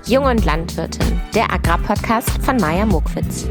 Jung und Landwirtin, der Agrarpodcast von Maja Mokwitz.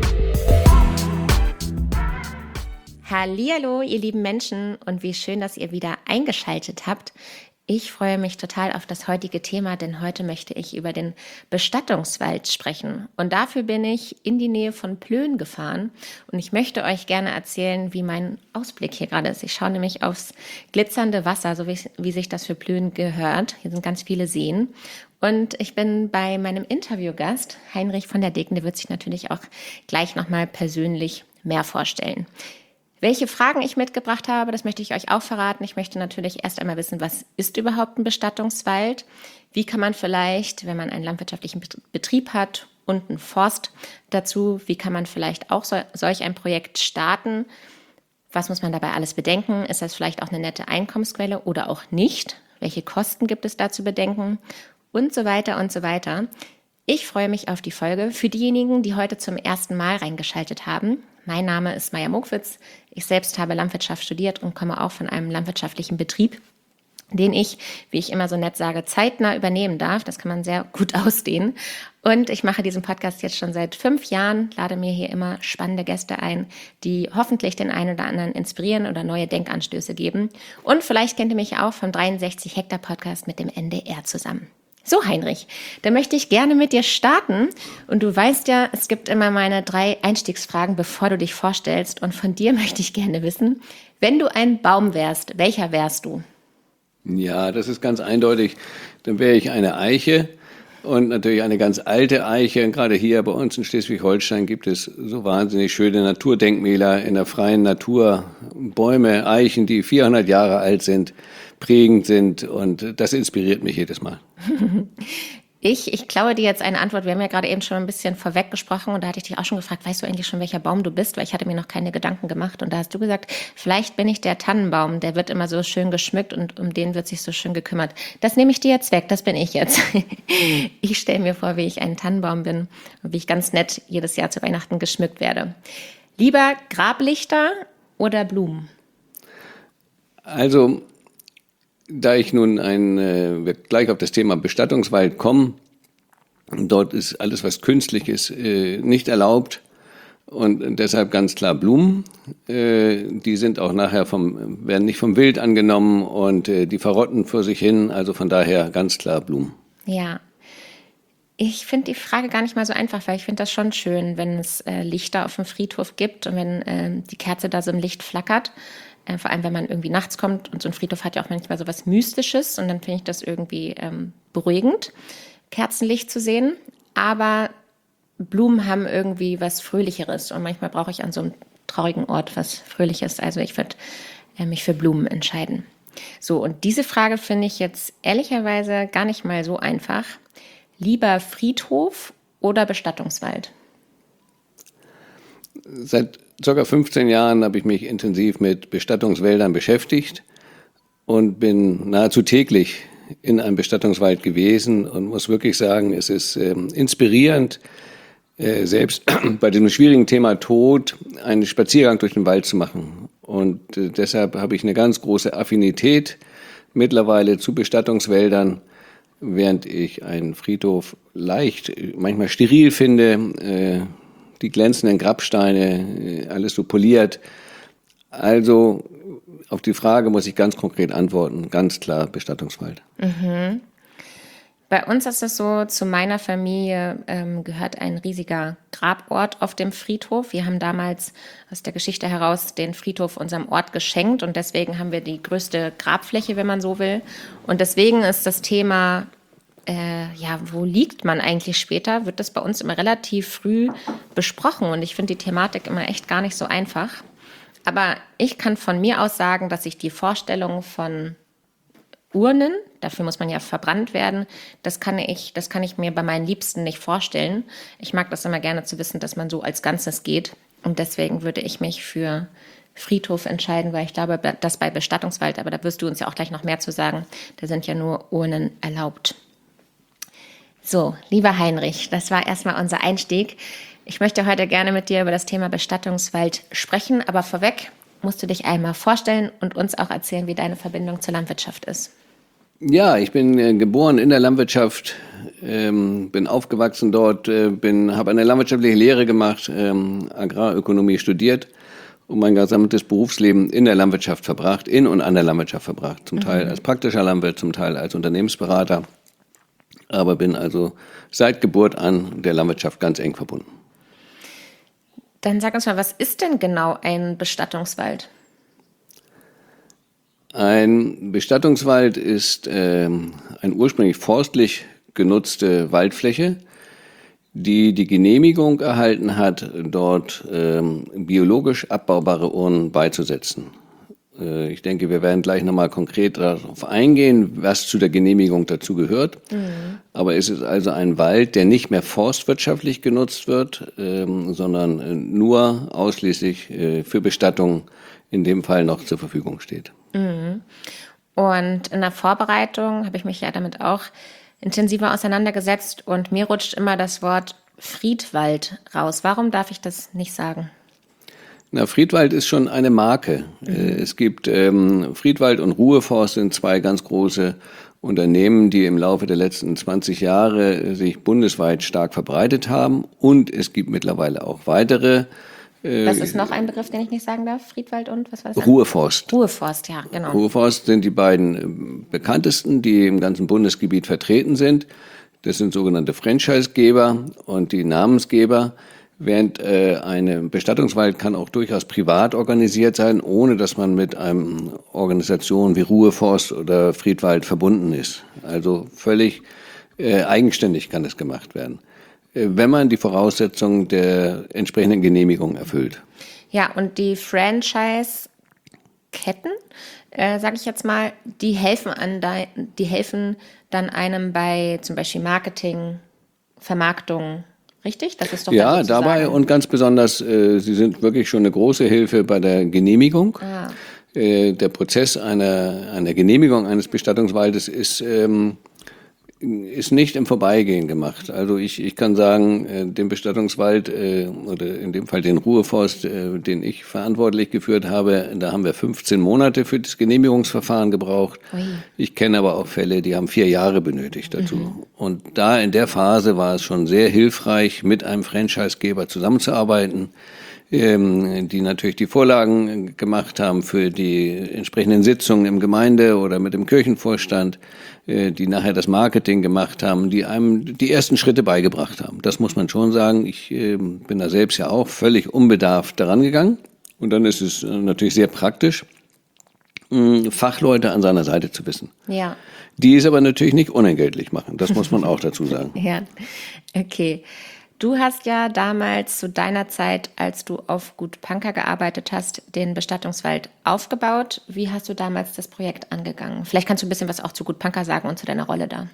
Hallihallo, ihr lieben Menschen, und wie schön, dass ihr wieder eingeschaltet habt. Ich freue mich total auf das heutige Thema, denn heute möchte ich über den Bestattungswald sprechen. Und dafür bin ich in die Nähe von Plön gefahren und ich möchte euch gerne erzählen, wie mein Ausblick hier gerade ist. Ich schaue nämlich aufs glitzernde Wasser, so wie sich das für Plön gehört. Hier sind ganz viele Seen. Und ich bin bei meinem Interviewgast, Heinrich von der Degen, der wird sich natürlich auch gleich nochmal persönlich mehr vorstellen. Welche Fragen ich mitgebracht habe, das möchte ich euch auch verraten. Ich möchte natürlich erst einmal wissen, was ist überhaupt ein Bestattungswald? Wie kann man vielleicht, wenn man einen landwirtschaftlichen Betrieb hat und einen Forst dazu, wie kann man vielleicht auch solch ein Projekt starten? Was muss man dabei alles bedenken? Ist das vielleicht auch eine nette Einkommensquelle oder auch nicht? Welche Kosten gibt es da zu bedenken? Und so weiter und so weiter. Ich freue mich auf die Folge. Für diejenigen, die heute zum ersten Mal reingeschaltet haben, mein Name ist Maja Mokwitz. Ich selbst habe Landwirtschaft studiert und komme auch von einem landwirtschaftlichen Betrieb, den ich, wie ich immer so nett sage, zeitnah übernehmen darf. Das kann man sehr gut ausdehnen. Und ich mache diesen Podcast jetzt schon seit 5 Jahren, lade mir hier immer spannende Gäste ein, die hoffentlich den einen oder anderen inspirieren oder neue Denkanstöße geben. Und vielleicht kennt ihr mich auch vom 63 Hektar Podcast mit dem NDR zusammen. So, Heinrich, da möchte ich gerne mit dir starten. Und du weißt ja, es gibt immer meine 3 Einstiegsfragen, bevor du dich vorstellst. Und von dir möchte ich gerne wissen, wenn du ein Baum wärst, welcher wärst du? Ja, das ist ganz eindeutig. Dann wäre ich eine Eiche und natürlich eine ganz alte Eiche. Und gerade hier bei uns in Schleswig-Holstein gibt es so wahnsinnig schöne Naturdenkmäler in der freien Natur. Bäume, Eichen, die 400 Jahre alt sind, prägend sind, und das inspiriert mich jedes Mal. Ich klaue dir jetzt eine Antwort. Wir haben ja gerade eben schon ein bisschen vorweg gesprochen und da hatte ich dich auch schon gefragt, weißt du eigentlich schon, welcher Baum du bist? Weil ich hatte mir noch keine Gedanken gemacht und da hast du gesagt, vielleicht bin ich der Tannenbaum, der wird immer so schön geschmückt und um den wird sich so schön gekümmert. Das nehme ich dir jetzt weg, das bin ich jetzt. Ich stelle mir vor, wie ich ein Tannenbaum bin und wie ich ganz nett jedes Jahr zu Weihnachten geschmückt werde. Lieber Grablichter oder Blumen? Also, da ich nun gleich auf das Thema Bestattungswald komme, dort ist alles, was künstlich ist, nicht erlaubt, und deshalb ganz klar Blumen. Die sind auch nachher werden nicht vom Wild angenommen und die verrotten vor sich hin, also von daher ganz klar Blumen. Ja, ich finde die Frage gar nicht mal so einfach, weil ich finde das schon schön, wenn es Lichter auf dem Friedhof gibt und wenn die Kerze da so im Licht flackert. Vor allem, wenn man irgendwie nachts kommt, und so ein Friedhof hat ja auch manchmal so was Mystisches, und dann finde ich das irgendwie beruhigend, Kerzenlicht zu sehen. Aber Blumen haben irgendwie was Fröhlicheres und manchmal brauche ich an so einem traurigen Ort was Fröhliches. Also ich würde mich für Blumen entscheiden. So, und diese Frage finde ich jetzt ehrlicherweise gar nicht mal so einfach. Lieber Friedhof oder Bestattungswald? Seit ca. 15 Jahren habe ich mich intensiv mit Bestattungswäldern beschäftigt und bin nahezu täglich in einem Bestattungswald gewesen und muss wirklich sagen, es ist inspirierend, selbst bei diesem schwierigen Thema Tod einen Spaziergang durch den Wald zu machen. Und deshalb habe ich eine ganz große Affinität mittlerweile zu Bestattungswäldern, während ich einen Friedhof leicht, manchmal steril finde, die glänzenden Grabsteine, alles so poliert. Also auf die Frage muss ich ganz konkret antworten, ganz klar Bestattungswald. Mhm. Bei uns ist es so, zu meiner Familie gehört ein riesiger Grabort auf dem Friedhof. Wir haben damals aus der Geschichte heraus den Friedhof unserem Ort geschenkt und deswegen haben wir die größte Grabfläche, wenn man so will. Und deswegen ist das Thema, wo liegt man eigentlich später, wird das bei uns immer relativ früh besprochen und ich finde die Thematik immer echt gar nicht so einfach. Aber ich kann von mir aus sagen, dass ich die Vorstellung von Urnen, dafür muss man ja verbrannt werden, das kann ich mir bei meinen Liebsten nicht vorstellen. Ich mag das immer gerne zu wissen, dass man so als Ganzes geht und deswegen würde ich mich für Friedhof entscheiden, weil ich glaube, dass bei Bestattungswald, aber da wirst du uns ja auch gleich noch mehr zu sagen, da sind ja nur Urnen erlaubt. So, lieber Heinrich, das war erstmal unser Einstieg. Ich möchte heute gerne mit dir über das Thema Bestattungswald sprechen, aber vorweg musst du dich einmal vorstellen und uns auch erzählen, wie deine Verbindung zur Landwirtschaft ist. Ja, ich bin geboren in der Landwirtschaft, bin aufgewachsen dort, habe eine landwirtschaftliche Lehre gemacht, Agrarökonomie studiert und mein gesamtes Berufsleben in der Landwirtschaft verbracht, in und an der Landwirtschaft verbracht. Zum Teil als praktischer Landwirt, zum Teil als Unternehmensberater. Aber bin also seit Geburt an der Landwirtschaft ganz eng verbunden. Dann sag uns mal, was ist denn genau ein Bestattungswald? Ein Bestattungswald ist eine ursprünglich forstlich genutzte Waldfläche, die die Genehmigung erhalten hat, dort biologisch abbaubare Urnen beizusetzen. Ich denke, wir werden gleich nochmal konkret darauf eingehen, was zu der Genehmigung dazu gehört. Aber es ist also ein Wald, der nicht mehr forstwirtschaftlich genutzt wird, sondern nur ausschließlich für Bestattung in dem Fall noch zur Verfügung steht. Und in der Vorbereitung habe ich mich ja damit auch intensiver auseinandergesetzt und mir rutscht immer das Wort Friedwald raus. Warum darf ich das nicht sagen? Na, Friedwald ist schon eine Marke. Es gibt Friedwald und Ruheforst sind zwei ganz große Unternehmen, die im Laufe der letzten 20 Jahre sich bundesweit stark verbreitet haben. Und es gibt mittlerweile auch weitere. Was ist noch ein Begriff, den ich nicht sagen darf? Friedwald und was war das? Ruheforst. Ruheforst, ja, genau. Ruheforst sind die beiden bekanntesten, die im ganzen Bundesgebiet vertreten sind. Das sind sogenannte Franchisegeber und die Namensgeber. Während ein Bestattungswald kann auch durchaus privat organisiert sein, ohne dass man mit einer Organisation wie Ruheforst oder Friedwald verbunden ist. Also völlig eigenständig kann es gemacht werden, wenn man die Voraussetzungen der entsprechenden Genehmigung erfüllt. Ja, und die Franchise-Ketten, sage ich jetzt mal, die helfen dann einem bei zum Beispiel Marketing, Vermarktung. Richtig? Das ist doch ja, dabei und ganz besonders, sie sind wirklich schon eine große Hilfe bei der Genehmigung. Der Prozess einer Genehmigung eines Bestattungswaldes ist nicht im Vorbeigehen gemacht. Also ich kann sagen, den Bestattungswald oder in dem Fall den Ruheforst, den ich verantwortlich geführt habe, da haben wir 15 Monate für das Genehmigungsverfahren gebraucht. Ui. Ich kenne aber auch Fälle, die haben 4 Jahre benötigt dazu. Und da in der Phase war es schon sehr hilfreich, mit einem Franchisegeber zusammenzuarbeiten, die natürlich die Vorlagen gemacht haben für die entsprechenden Sitzungen im Gemeinde- oder mit dem Kirchenvorstand, die nachher das Marketing gemacht haben, die einem die ersten Schritte beigebracht haben. Das muss man schon sagen. Ich bin da selbst ja auch völlig unbedarft daran gegangen. Und dann ist es natürlich sehr praktisch, Fachleute an seiner Seite zu wissen. Ja. Die es aber natürlich nicht unentgeltlich machen. Das muss man auch dazu sagen. Ja, okay. Du hast ja damals zu deiner Zeit, als du auf Gut Panker gearbeitet hast, den Bestattungswald aufgebaut. Wie hast du damals das Projekt angegangen? Vielleicht kannst du ein bisschen was auch zu Gut Panker sagen und zu deiner Rolle da.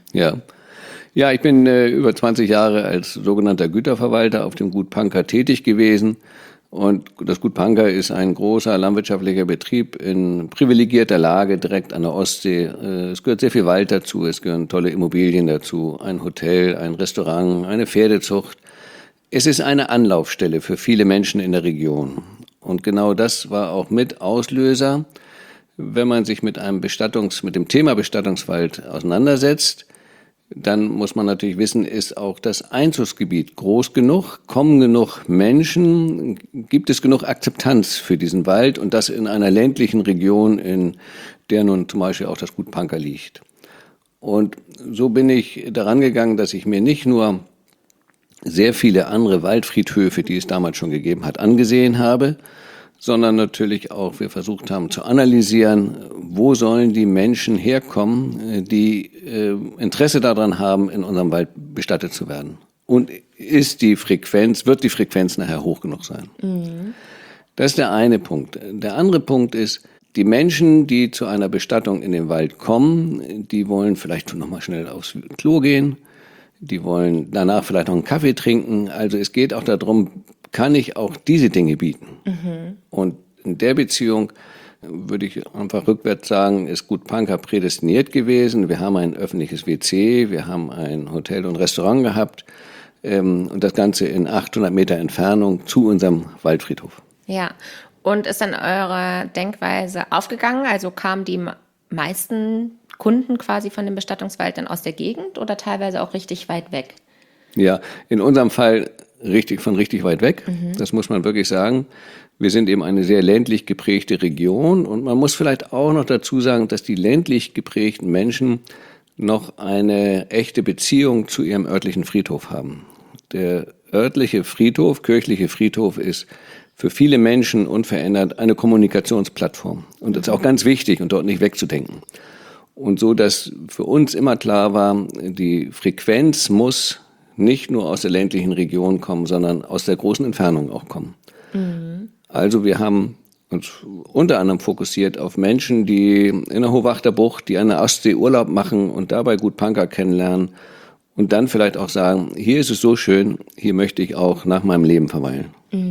Ja, ich bin über 20 Jahre als sogenannter Güterverwalter auf dem Gut Panker tätig gewesen. Und das Gut Panker ist ein großer landwirtschaftlicher Betrieb in privilegierter Lage direkt an der Ostsee. Es gehört sehr viel Wald dazu, es gehören tolle Immobilien dazu, ein Hotel, ein Restaurant, eine Pferdezucht. Es ist eine Anlaufstelle für viele Menschen in der Region. Und genau das war auch mit Auslöser, wenn man sich mit dem Thema Bestattungswald auseinandersetzt, dann muss man natürlich wissen, ist auch das Einzugsgebiet groß genug, kommen genug Menschen, gibt es genug Akzeptanz für diesen Wald und das in einer ländlichen Region, in der nun zum Beispiel auch das Gut Panker liegt. Und so bin ich daran gegangen, dass ich mir nicht nur sehr viele andere Waldfriedhöfe, die es damals schon gegeben hat, angesehen habe, sondern natürlich auch wir versucht haben zu analysieren, wo sollen die Menschen herkommen, die Interesse daran haben, in unserem Wald bestattet zu werden. Und wird die Frequenz nachher hoch genug sein? Mhm. Das ist der eine Punkt. Der andere Punkt ist, die Menschen, die zu einer Bestattung in den Wald kommen, die wollen vielleicht noch mal schnell aufs Klo gehen, die wollen danach vielleicht noch einen Kaffee trinken. Also es geht auch darum, kann ich auch diese Dinge bieten? Mhm. Und in der Beziehung würde ich einfach rückwärts sagen, ist Gut Panker prädestiniert gewesen. Wir haben ein öffentliches WC, wir haben ein Hotel und Restaurant gehabt und das Ganze in 800 Meter Entfernung zu unserem Waldfriedhof. Ja, und ist dann eure Denkweise aufgegangen? Also kamen die meisten Kunden quasi von dem Bestattungswald dann aus der Gegend oder teilweise auch richtig weit weg? Ja, in unserem Fall richtig weit weg. Das muss man wirklich sagen. Wir sind eben eine sehr ländlich geprägte Region und man muss vielleicht auch noch dazu sagen, dass die ländlich geprägten Menschen noch eine echte Beziehung zu ihrem örtlichen Friedhof haben. Der örtliche Friedhof, kirchliche Friedhof ist für viele Menschen unverändert eine Kommunikationsplattform. Und das ist auch ganz wichtig und dort nicht wegzudenken. Und so, dass für uns immer klar war, die Frequenz muss nicht nur aus der ländlichen Region kommen, sondern aus der großen Entfernung auch kommen. Also wir haben uns unter anderem fokussiert auf Menschen, die in der Hohwachter Bucht, die an der Ostsee Urlaub machen und dabei gut Punker kennenlernen und dann vielleicht auch sagen, hier ist es so schön, hier möchte ich auch nach meinem Leben verweilen.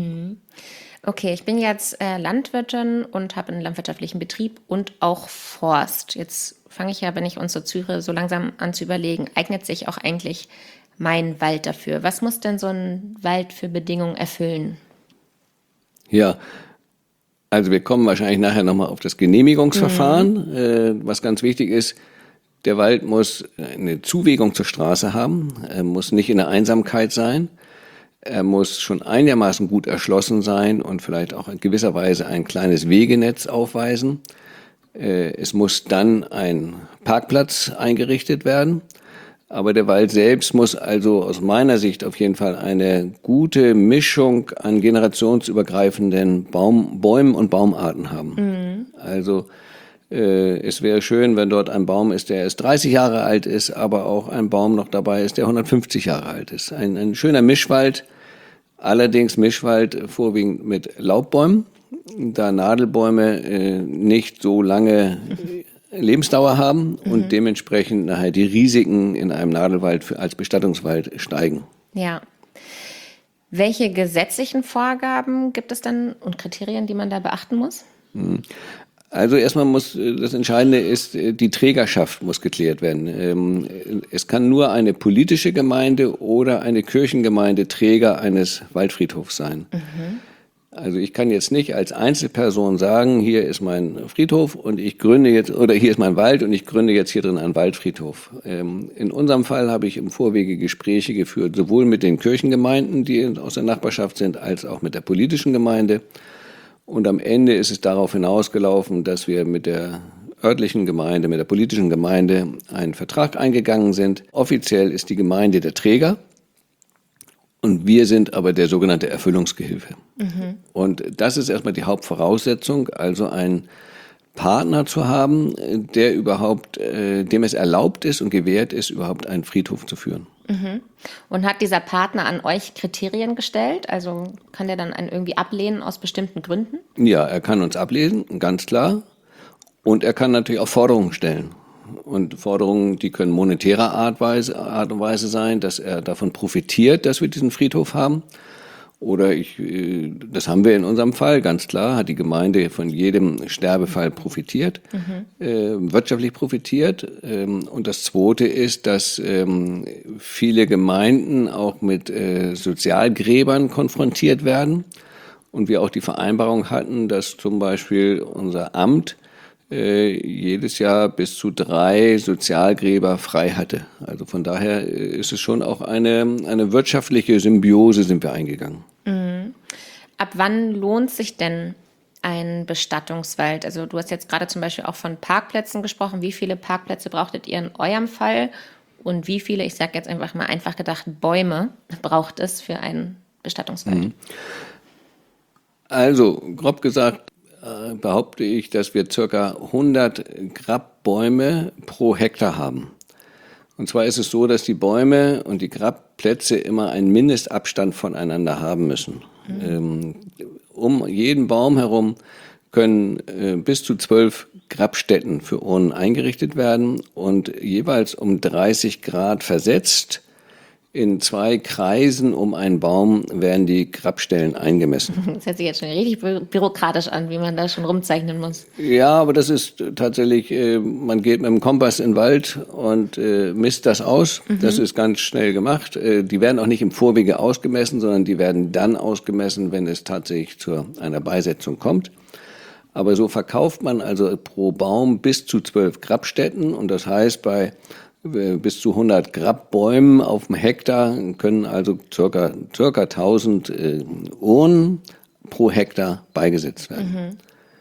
Okay, ich bin jetzt Landwirtin und habe einen landwirtschaftlichen Betrieb und auch Forst. Jetzt fange ich ja, wenn ich uns so zuhöre, so langsam an zu überlegen, eignet sich auch eigentlich mein Wald dafür? Was muss denn so ein Wald für Bedingungen erfüllen? Ja, also wir kommen wahrscheinlich nachher nochmal auf das Genehmigungsverfahren. Was ganz wichtig ist, der Wald muss eine Zuwegung zur Straße haben, er muss nicht in der Einsamkeit sein, er muss schon einigermaßen gut erschlossen sein und vielleicht auch in gewisser Weise ein kleines Wegenetz aufweisen. Es muss dann ein Parkplatz eingerichtet werden. Aber der Wald selbst muss also aus meiner Sicht auf jeden Fall eine gute Mischung an generationsübergreifenden Bäumen und Baumarten haben. Also es wäre schön, wenn dort ein Baum ist, der erst 30 Jahre alt ist, aber auch ein Baum noch dabei ist, der 150 Jahre alt ist. Ein schöner Mischwald, allerdings Mischwald vorwiegend mit Laubbäumen, da Nadelbäume nicht so lange Lebensdauer haben und dementsprechend nachher die Risiken in einem Nadelwald als Bestattungswald steigen. Ja. Welche gesetzlichen Vorgaben gibt es dann und Kriterien, die man da beachten muss? Also erstmal muss, das Entscheidende ist, die Trägerschaft muss geklärt werden. Es kann nur eine politische Gemeinde oder eine Kirchengemeinde Träger eines Waldfriedhofs sein. Also ich kann jetzt nicht als Einzelperson sagen, hier ist mein Friedhof und ich gründe jetzt, oder hier ist mein Wald und ich gründe jetzt hier drin einen Waldfriedhof. In unserem Fall habe ich im Vorwege Gespräche geführt, sowohl mit den Kirchengemeinden, die aus der Nachbarschaft sind, als auch mit der politischen Gemeinde. Und am Ende ist es darauf hinausgelaufen, dass wir mit der örtlichen Gemeinde, mit der politischen Gemeinde einen Vertrag eingegangen sind. Offiziell ist die Gemeinde der Träger. Und wir sind aber der sogenannte Erfüllungsgehilfe. Und das ist erstmal die Hauptvoraussetzung, also einen Partner zu haben, der überhaupt, dem es erlaubt ist und gewährt ist, überhaupt einen Friedhof zu führen. Und hat dieser Partner an euch Kriterien gestellt? Also kann der dann einen irgendwie ablehnen aus bestimmten Gründen? Ja, er kann uns ablesen, ganz klar. Und er kann natürlich auch Forderungen stellen. Und Forderungen, die können monetärer Art und Weise sein, dass er davon profitiert, dass wir diesen Friedhof haben. Oder das haben wir in unserem Fall, ganz klar, hat die Gemeinde von jedem Sterbefall profitiert, wirtschaftlich profitiert. Und das Zweite ist, dass viele Gemeinden auch mit Sozialgräbern konfrontiert werden. Und wir auch die Vereinbarung hatten, dass zum Beispiel unser Amt jedes Jahr bis zu 3 Sozialgräber frei hatte. Also von daher ist es schon auch eine wirtschaftliche Symbiose sind wir eingegangen. Ab wann lohnt sich denn ein Bestattungswald? Also du hast jetzt gerade zum Beispiel auch von Parkplätzen gesprochen. Wie viele Parkplätze brauchtet ihr in eurem Fall? Und wie viele, ich sage jetzt einfach mal einfach gedacht, Bäume braucht es für einen Bestattungswald? Also grob gesagt, behaupte ich, dass wir circa 100 Grabbäume pro Hektar haben. Und zwar ist es so, dass die Bäume und die Grabplätze immer einen Mindestabstand voneinander haben müssen. Um jeden Baum herum können bis zu 12 Grabstätten für Urnen eingerichtet werden und jeweils um 30 Grad versetzt. In 2 Kreisen um einen Baum werden die Grabstellen eingemessen. Das hört sich jetzt schon richtig bürokratisch an, wie man da schon rumzeichnen muss. Ja, aber das ist tatsächlich, man geht mit dem Kompass in den Wald und misst das aus. Das ist ganz schnell gemacht. Die werden auch nicht im Vorwege ausgemessen, sondern die werden dann ausgemessen, wenn es tatsächlich zu einer Beisetzung kommt. Aber so verkauft man also pro Baum bis zu 12 Grabstätten und das heißt, bei bis zu 100 Grabbäumen auf dem Hektar können also circa 1000 Urnen pro Hektar beigesetzt werden.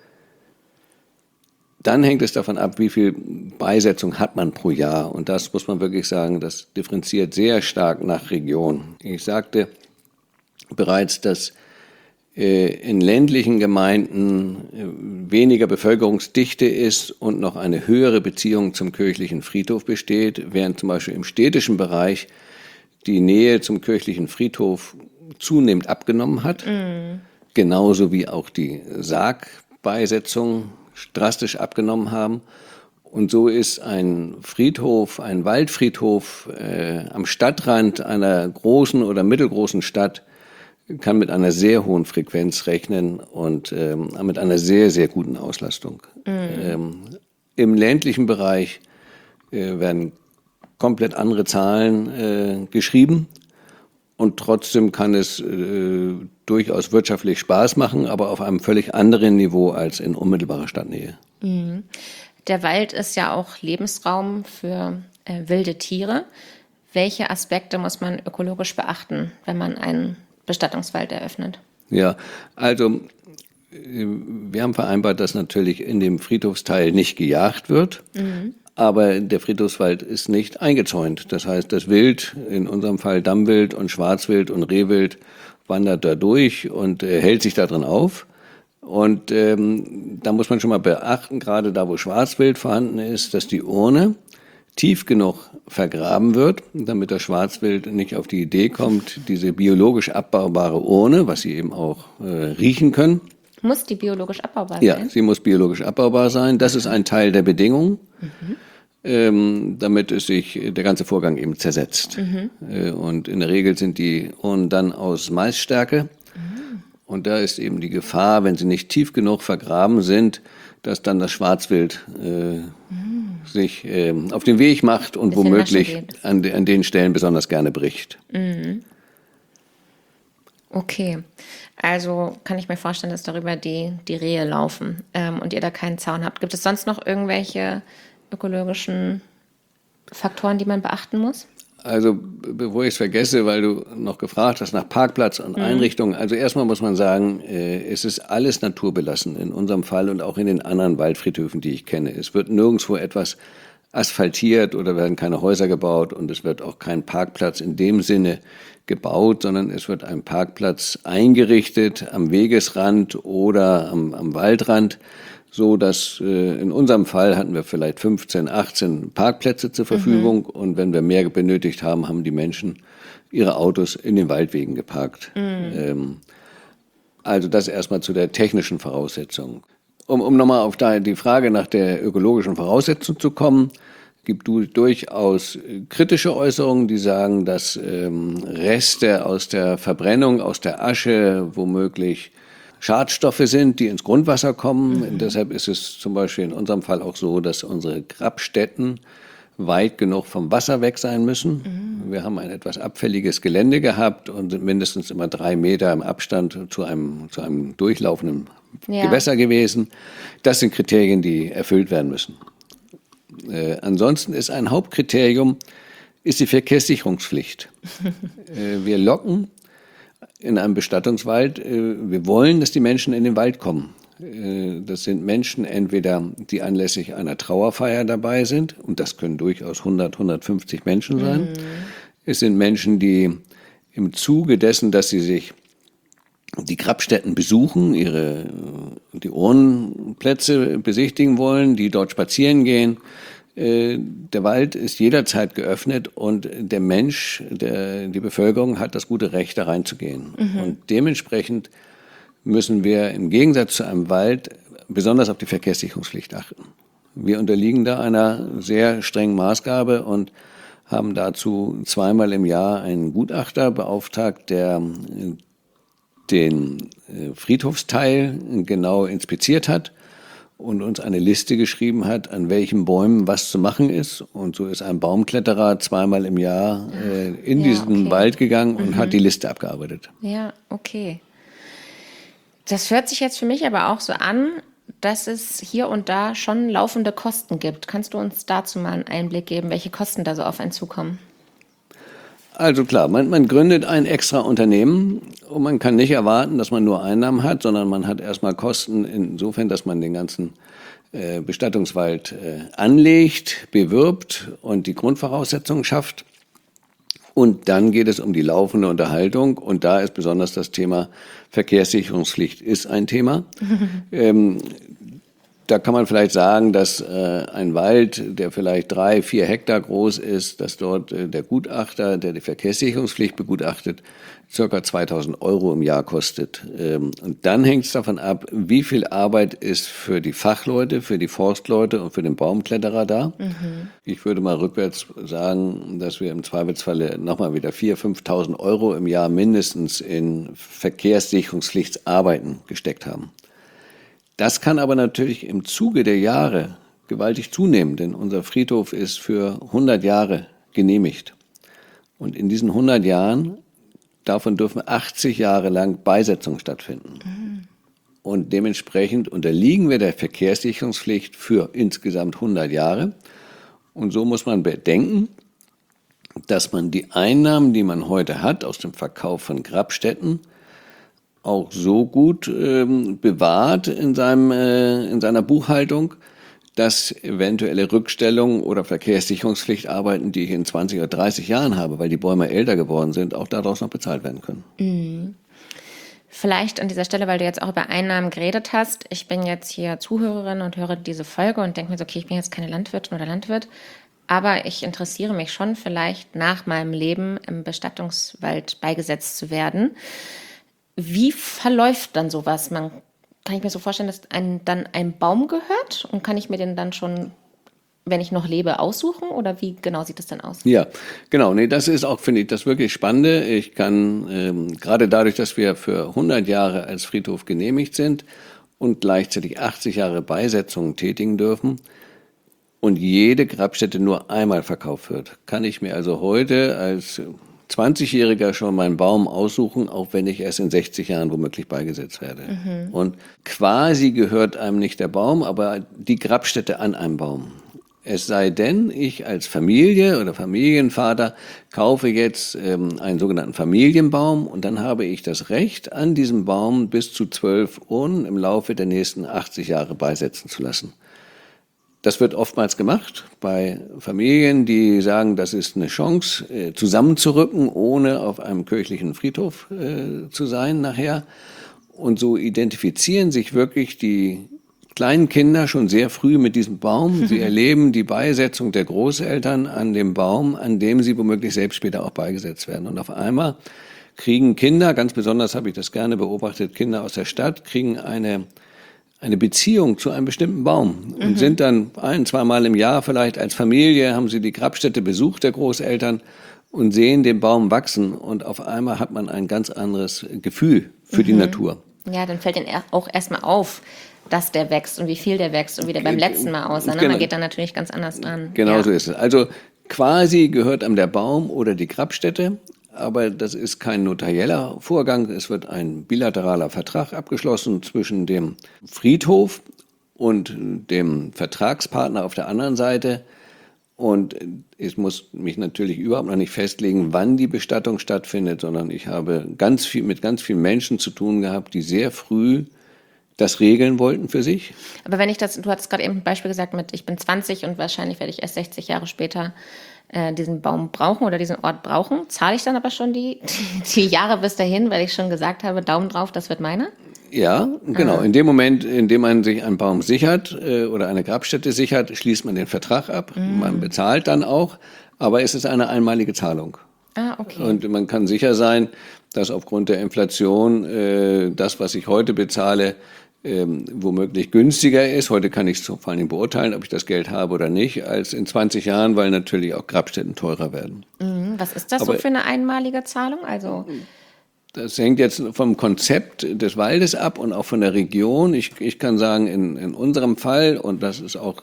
Dann hängt es davon ab, wie viel Beisetzung hat man pro Jahr. Und das muss man wirklich sagen, das differenziert sehr stark nach Region. Ich sagte bereits, dass in ländlichen Gemeinden weniger Bevölkerungsdichte ist und noch eine höhere Beziehung zum kirchlichen Friedhof besteht, während zum Beispiel im städtischen Bereich die Nähe zum kirchlichen Friedhof zunehmend abgenommen hat, genauso wie auch die Sargbeisetzung drastisch abgenommen haben. Und so ist ein Friedhof, ein Waldfriedhof am Stadtrand einer großen oder mittelgroßen Stadt kann mit einer sehr hohen Frequenz rechnen und mit einer sehr, sehr guten Auslastung. Im ländlichen Bereich werden komplett andere Zahlen geschrieben und trotzdem kann es durchaus wirtschaftlich Spaß machen, aber auf einem völlig anderen Niveau als in unmittelbarer Stadtnähe. Der Wald ist ja auch Lebensraum für wilde Tiere. Welche Aspekte muss man ökologisch beachten, wenn man einen Bestattungswald eröffnet? Ja, also wir haben vereinbart, dass natürlich in dem Friedhofsteil nicht gejagt wird, aber der Friedhofswald ist nicht eingezäunt. Das heißt, das Wild, in unserem Fall Dammwild und Schwarzwild und Rehwild, wandert da durch und hält sich da drin auf. Und da muss man schon mal beachten, gerade da, wo Schwarzwild vorhanden ist, dass die Urne tief genug vergraben wird, damit das Schwarzwild nicht auf die Idee kommt, diese biologisch abbaubare Urne, was sie eben auch riechen können. Muss die biologisch abbaubar sein? Ja, sie muss biologisch abbaubar sein. Das ist ein Teil der Bedingung, damit es sich der ganze Vorgang eben zersetzt. Und in der Regel sind die Urnen dann aus Maisstärke. Und da ist eben die Gefahr, wenn sie nicht tief genug vergraben sind, dass dann das Schwarzwild sich auf den Weg macht und womöglich an den Stellen besonders gerne bricht. Okay, also kann ich mir vorstellen, dass darüber die Rehe laufen und ihr da keinen Zaun habt. Gibt es sonst noch irgendwelche ökologischen Faktoren, die man beachten muss? Also bevor ich es vergesse, weil du noch gefragt hast nach Parkplatz und Einrichtungen. Also erstmal muss man sagen, es ist alles naturbelassen in unserem Fall und auch in den anderen Waldfriedhöfen, die ich kenne. Es wird nirgendwo etwas asphaltiert oder werden keine Häuser gebaut und es wird auch kein Parkplatz in dem Sinne gebaut, sondern es wird ein Parkplatz eingerichtet am Wegesrand oder am Waldrand, so dass in unserem Fall hatten wir vielleicht 15, 18 Parkplätze zur Verfügung und wenn wir mehr benötigt haben, haben die Menschen ihre Autos in den Waldwegen geparkt. Also das erstmal zu der technischen Voraussetzung. Um nochmal auf die Frage nach der ökologischen Voraussetzung zu kommen, gibt du durchaus kritische Äußerungen, die sagen, dass Reste aus der Verbrennung, aus der Asche womöglich Schadstoffe sind, die ins Grundwasser kommen. Deshalb ist es zum Beispiel in unserem Fall auch so, dass unsere Grabstätten weit genug vom Wasser weg sein müssen. Wir haben ein etwas abfälliges Gelände gehabt und sind mindestens immer 3 Meter im Abstand zu einem durchlaufenden Gewässer gewesen. Das sind Kriterien, die erfüllt werden müssen. Ansonsten ist ein Hauptkriterium ist die Verkehrssicherungspflicht. Wir locken in einem Bestattungswald, wir wollen, dass die Menschen in den Wald kommen. Das sind Menschen entweder, die anlässlich einer Trauerfeier dabei sind, und das können durchaus 100, 150 Menschen sein. Es sind Menschen, die im Zuge dessen, dass sie sich die Grabstätten besuchen, die Urnenplätze besichtigen wollen, die dort spazieren gehen. Der Wald ist jederzeit geöffnet und der Mensch, die Bevölkerung hat das gute Recht, da reinzugehen. Und dementsprechend müssen wir im Gegensatz zu einem Wald besonders auf die Verkehrssicherungspflicht achten. Wir unterliegen da einer sehr strengen Maßgabe und haben dazu 2-mal im Jahr einen Gutachter beauftragt, der den Friedhofsteil genau inspiziert hat und uns eine Liste geschrieben hat, an welchen Bäumen was zu machen ist. Und so ist ein Baumkletterer 2-mal im Jahr in diesen Wald gegangen und hat die Liste abgearbeitet. Ja, okay. Das hört sich jetzt für mich aber auch so an, dass es hier und da schon laufende Kosten gibt. Kannst du uns dazu mal einen Einblick geben, welche Kosten da so auf einen zukommen? Also klar, man gründet ein extra Unternehmen und man kann nicht erwarten, dass man nur Einnahmen hat, sondern man hat erstmal Kosten insofern, dass man den ganzen Bestattungswald anlegt, bewirbt und die Grundvoraussetzungen schafft. Und dann geht es um die laufende Unterhaltung und da ist besonders das Thema Verkehrssicherungspflicht ist ein Thema. Da kann man vielleicht sagen, dass ein Wald, der vielleicht 3-4 Hektar groß ist, dass dort der Gutachter, der die Verkehrssicherungspflicht begutachtet, ca. 2.000 € im Jahr kostet. Und dann hängt es davon ab, wie viel Arbeit ist für die Fachleute, für die Forstleute und für den Baumkletterer da. Ich würde mal rückwärts sagen, dass wir im Zweifelsfalle nochmal wieder 4.000, 5.000 € im Jahr mindestens in Verkehrssicherungspflichtsarbeiten gesteckt haben. Das kann aber natürlich im Zuge der Jahre gewaltig zunehmen, denn unser Friedhof ist für 100 Jahre genehmigt. Und in diesen 100 Jahren, davon dürfen 80 Jahre lang Beisetzungen stattfinden. Und dementsprechend unterliegen wir der Verkehrssicherungspflicht für insgesamt 100 Jahre. Und so muss man bedenken, dass man die Einnahmen, die man heute hat aus dem Verkauf von Grabstätten, auch so gut bewahrt in seiner Buchhaltung, dass eventuelle Rückstellungen oder Verkehrssicherungspflichtarbeiten, die ich in 20 oder 30 Jahren habe, weil die Bäume älter geworden sind, auch daraus noch bezahlt werden können. Vielleicht an dieser Stelle, weil du jetzt auch über Einnahmen geredet hast. Ich bin jetzt hier Zuhörerin und höre diese Folge und denke mir so, okay, ich bin jetzt keine Landwirtin oder Landwirt, aber ich interessiere mich schon vielleicht nach meinem Leben im Bestattungswald beigesetzt zu werden. Wie verläuft dann sowas? Kann ich mir so vorstellen, dass dann ein Baum gehört und kann ich mir den dann schon, wenn ich noch lebe, aussuchen oder wie genau sieht das dann aus? Ja, genau. Nee, das ist auch, finde ich, das wirklich Spannende. Ich kann, gerade dadurch, dass wir für 100 Jahre als Friedhof genehmigt sind und gleichzeitig 80 Jahre Beisetzungen tätigen dürfen und jede Grabstätte nur einmal verkauft wird, kann ich mir also heute als 20-Jähriger schon meinen Baum aussuchen, auch wenn ich erst in 60 Jahren womöglich beigesetzt werde. Und quasi gehört einem nicht der Baum, aber die Grabstätte an einem Baum. Es sei denn, ich als Familie oder Familienvater kaufe jetzt einen sogenannten Familienbaum und dann habe ich das Recht, an diesem Baum bis zu 12 Urnen im Laufe der nächsten 80 Jahre beisetzen zu lassen. Das wird oftmals gemacht bei Familien, die sagen, das ist eine Chance, zusammenzurücken, ohne auf einem kirchlichen Friedhof zu sein nachher. Und so identifizieren sich wirklich die kleinen Kinder schon sehr früh mit diesem Baum. Sie erleben die Beisetzung der Großeltern an dem Baum, an dem sie womöglich selbst später auch beigesetzt werden. Und auf einmal kriegen Kinder, ganz besonders habe ich das gerne beobachtet, Kinder aus der Stadt, kriegen eine Beziehung zu einem bestimmten Baum und sind dann 1-2 Mal im Jahr vielleicht als Familie, haben sie die Grabstätte besucht der Großeltern und sehen den Baum wachsen und auf einmal hat man ein ganz anderes Gefühl für die Natur. Ja, dann fällt ihnen auch erstmal auf, dass der wächst und wie viel der wächst und wie der beim letzten Mal aussah. Ne? Man geht dann natürlich ganz anders dran. Genau so ist es. Also quasi gehört einem der Baum oder die Grabstätte. Aber das ist kein notarieller Vorgang. Es wird ein bilateraler Vertrag abgeschlossen zwischen dem Friedhof und dem Vertragspartner auf der anderen Seite. Und ich muss mich natürlich überhaupt noch nicht festlegen, wann die Bestattung stattfindet, sondern ich habe mit ganz vielen Menschen zu tun gehabt, die sehr früh das regeln wollten für sich. Aber wenn du hattest gerade eben ein Beispiel gesagt mit, ich bin 20 und wahrscheinlich werde ich erst 60 Jahre später diesen Baum brauchen oder diesen Ort brauchen, zahle ich dann aber schon die Jahre bis dahin, weil ich schon gesagt habe, Daumen drauf, das wird meine? Ja, genau. In dem Moment, in dem man sich einen Baum sichert oder eine Grabstätte sichert, schließt man den Vertrag ab. Man bezahlt dann auch, aber es ist eine einmalige Zahlung. Ah, okay. Und man kann sicher sein, dass aufgrund der Inflation das, was ich heute bezahle, womöglich günstiger ist. Heute kann ich vor allen Dingen beurteilen, ob ich das Geld habe oder nicht, als in 20 Jahren, weil natürlich auch Grabstätten teurer werden. Was ist das so für eine einmalige Zahlung? Also das hängt jetzt vom Konzept des Waldes ab und auch von der Region. Ich kann sagen, in unserem Fall, und das ist auch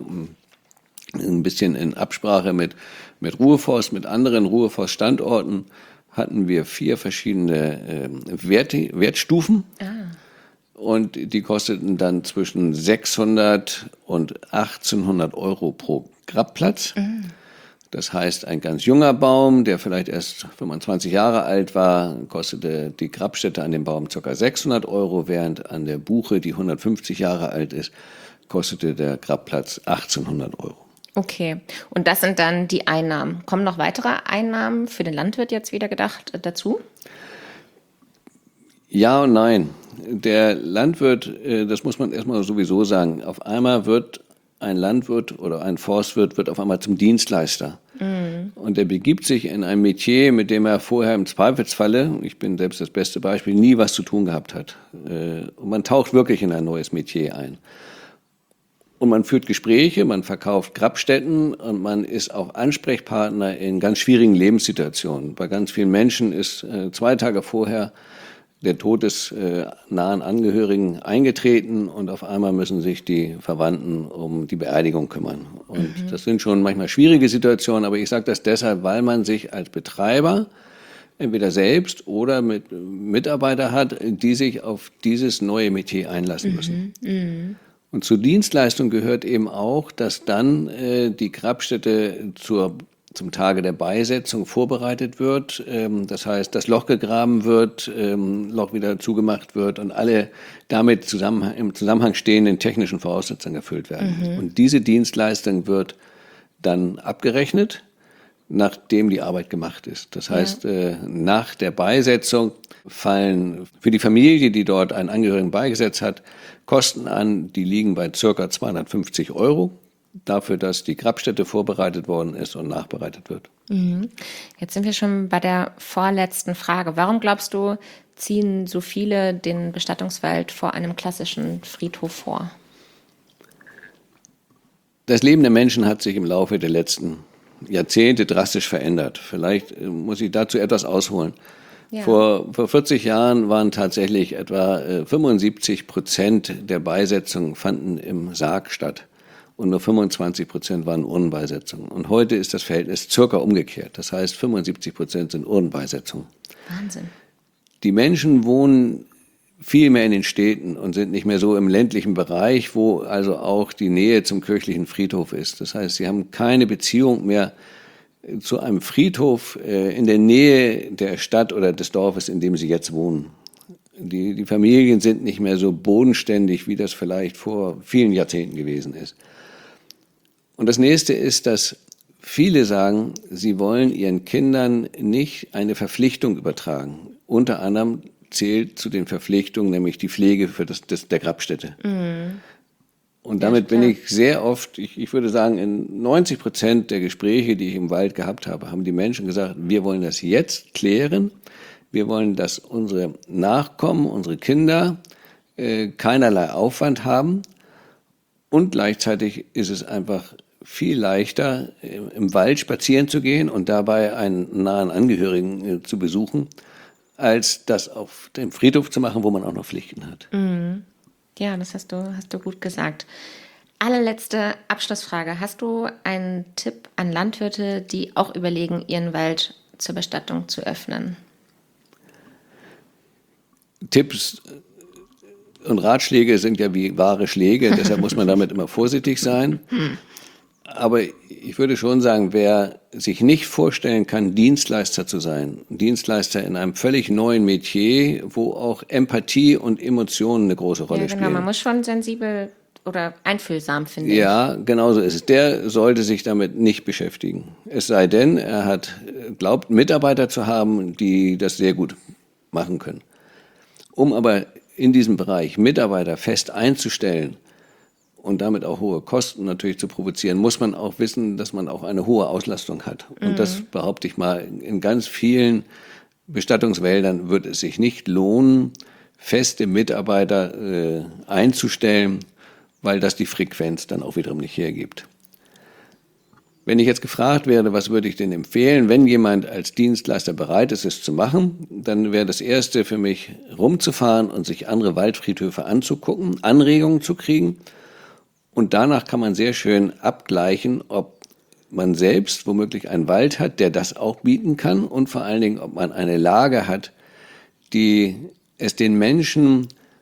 ein bisschen in Absprache mit Ruheforst, mit anderen Ruheforst-Standorten, hatten wir 4 verschiedene Wertstufen. und die kosteten dann zwischen 600 und 1800 Euro pro Grabplatz. Das heißt, ein ganz junger Baum, der vielleicht erst 25 Jahre alt war, kostete die Grabstätte an dem Baum ca. 600 Euro, während an der Buche, die 150 Jahre alt ist, kostete der Grabplatz 1800 Euro. Okay, und das sind dann die Einnahmen. Kommen noch weitere Einnahmen für den Landwirt jetzt wieder gedacht dazu? Ja und nein. Der Landwirt, das muss man erstmal sowieso sagen, auf einmal wird ein Landwirt oder ein Forstwirt wird auf einmal zum Dienstleister. Und er begibt sich in ein Metier, mit dem er vorher im Zweifelsfalle, ich bin selbst das beste Beispiel, nie was zu tun gehabt hat. Und man taucht wirklich in ein neues Metier ein. Und man führt Gespräche, man verkauft Grabstätten und man ist auch Ansprechpartner in ganz schwierigen Lebenssituationen. Bei ganz vielen Menschen ist 2 Tage vorher der Tod des nahen Angehörigen eingetreten und auf einmal müssen sich die Verwandten um die Beerdigung kümmern. Und das sind schon manchmal schwierige Situationen, aber ich sage das deshalb, weil man sich als Betreiber entweder selbst oder mit Mitarbeiter hat, die sich auf dieses neue Metier einlassen müssen. Und zur Dienstleistung gehört eben auch, dass dann die Grabstätte zum Tage der Beisetzung vorbereitet wird. Das heißt, das Loch gegraben wird, Loch wieder zugemacht wird und alle damit im Zusammenhang stehenden technischen Voraussetzungen erfüllt werden. Und diese Dienstleistung wird dann abgerechnet, nachdem die Arbeit gemacht ist. Das heißt, nach der Beisetzung fallen für die Familie, die dort einen Angehörigen beigesetzt hat, Kosten an, die liegen bei ca. 250 Euro. Dafür, dass die Grabstätte vorbereitet worden ist und nachbereitet wird. Jetzt sind wir schon bei der vorletzten Frage. Warum glaubst du, ziehen so viele den Bestattungswald vor einem klassischen Friedhof vor? Das Leben der Menschen hat sich im Laufe der letzten Jahrzehnte drastisch verändert. Vielleicht muss ich dazu etwas ausholen. Ja. Vor 40 Jahren waren tatsächlich etwa 75% der Beisetzungen fanden im Sarg statt. Und nur 25% waren Urnenbeisetzungen. Und heute ist das Verhältnis circa umgekehrt. Das heißt, 75% sind Urnenbeisetzungen. Wahnsinn. Die Menschen wohnen viel mehr in den Städten und sind nicht mehr so im ländlichen Bereich, wo also auch die Nähe zum kirchlichen Friedhof ist. Das heißt, sie haben keine Beziehung mehr zu einem Friedhof in der Nähe der Stadt oder des Dorfes, in dem sie jetzt wohnen. Die Familien sind nicht mehr so bodenständig, wie das vielleicht vor vielen Jahrzehnten gewesen ist. Und das Nächste ist, dass viele sagen, sie wollen ihren Kindern nicht eine Verpflichtung übertragen. Unter anderem zählt zu den Verpflichtungen nämlich die Pflege der Grabstätte. Und damit bin ich sehr oft, ich würde sagen, in 90% der Gespräche, die ich im Wald gehabt habe, haben die Menschen gesagt, wir wollen das jetzt klären. Wir wollen, dass unsere Nachkommen, unsere Kinder keinerlei Aufwand haben. Und gleichzeitig ist es einfach viel leichter, im Wald spazieren zu gehen und dabei einen nahen Angehörigen zu besuchen, als das auf dem Friedhof zu machen, wo man auch noch Pflichten hat. Ja, das hast du gut gesagt. Allerletzte Abschlussfrage. Hast du einen Tipp an Landwirte, die auch überlegen, ihren Wald zur Bestattung zu öffnen? Tipps und Ratschläge sind ja wie wahre Schläge, deshalb muss man damit immer vorsichtig sein. Aber ich würde schon sagen, wer sich nicht vorstellen kann, Dienstleister zu sein, Dienstleister in einem völlig neuen Metier, wo auch Empathie und Emotionen eine große Rolle spielen. Man muss schon sensibel oder einfühlsam, finde ich. Ja, genau so ist es. Der sollte sich damit nicht beschäftigen. Es sei denn, er glaubt, Mitarbeiter zu haben, die das sehr gut machen können. Um aber in diesem Bereich Mitarbeiter fest einzustellen und damit auch hohe Kosten natürlich zu provozieren, muss man auch wissen, dass man auch eine hohe Auslastung hat. Und das behaupte ich mal, in ganz vielen Bestattungswäldern wird es sich nicht lohnen, feste Mitarbeiter einzustellen, weil das die Frequenz dann auch wiederum nicht hergibt. Wenn ich jetzt gefragt werde, was würde ich denn empfehlen, wenn jemand als Dienstleister bereit ist, es zu machen, dann wäre das Erste für mich, rumzufahren und sich andere Waldfriedhöfe anzugucken, Anregungen zu kriegen. Und danach kann man sehr schön abgleichen, ob man selbst womöglich einen Wald hat, der das auch bieten kann und vor allen Dingen, ob man eine Lage hat, die es den Menschen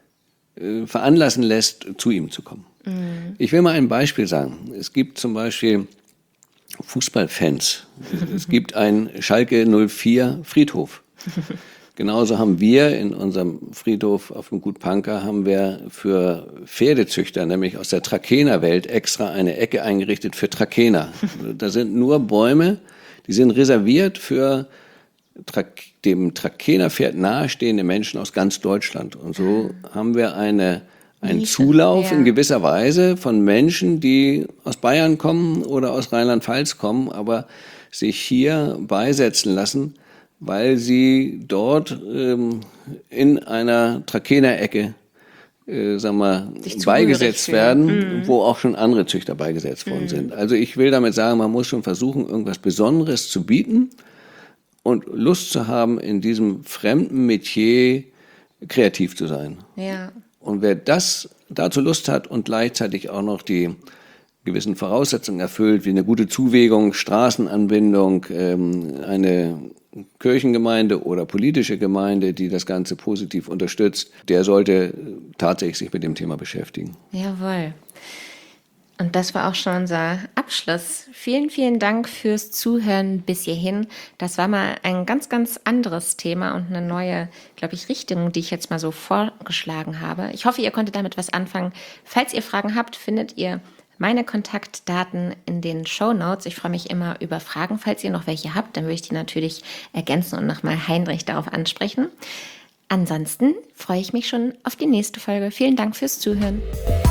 veranlassen lässt, zu ihm zu kommen. Ich will mal ein Beispiel sagen. Es gibt zum Beispiel Fußballfans. Es gibt einen Schalke 04 Friedhof. Genauso haben wir in unserem Friedhof auf dem Gut Pankow haben wir für Pferdezüchter, nämlich aus der Trakehner-Welt, extra eine Ecke eingerichtet für Trakehner. Da sind nur Bäume, die sind reserviert für dem Trakehner-Pferd nahestehende Menschen aus ganz Deutschland. Und so haben wir einen Zulauf in gewisser Weise von Menschen, die aus Bayern kommen oder aus Rheinland-Pfalz kommen, aber sich hier beisetzen lassen, weil sie dort in einer Trakehner-Ecke beigesetzt werden, wo auch schon andere Züchter beigesetzt worden sind. Also ich will damit sagen, man muss schon versuchen, irgendwas Besonderes zu bieten und Lust zu haben, in diesem fremden Metier kreativ zu sein. Ja. Und wer dazu Lust hat und gleichzeitig auch noch die gewissen Voraussetzungen erfüllt, wie eine gute Zuwegung, Straßenanbindung, eine Kirchengemeinde oder politische Gemeinde, die das Ganze positiv unterstützt, der sollte tatsächlich sich mit dem Thema beschäftigen. Jawohl. Und das war auch schon unser Abschluss. Vielen, vielen Dank fürs Zuhören bis hierhin. Das war mal ein ganz, ganz anderes Thema und eine neue, glaube ich, Richtung, die ich jetzt mal so vorgeschlagen habe. Ich hoffe, ihr konntet damit was anfangen. Falls ihr Fragen habt, findet ihr meine Kontaktdaten in den Shownotes. Ich freue mich immer über Fragen. Falls ihr noch welche habt, dann würde ich die natürlich ergänzen und nochmal Heinrich darauf ansprechen. Ansonsten freue ich mich schon auf die nächste Folge. Vielen Dank fürs Zuhören.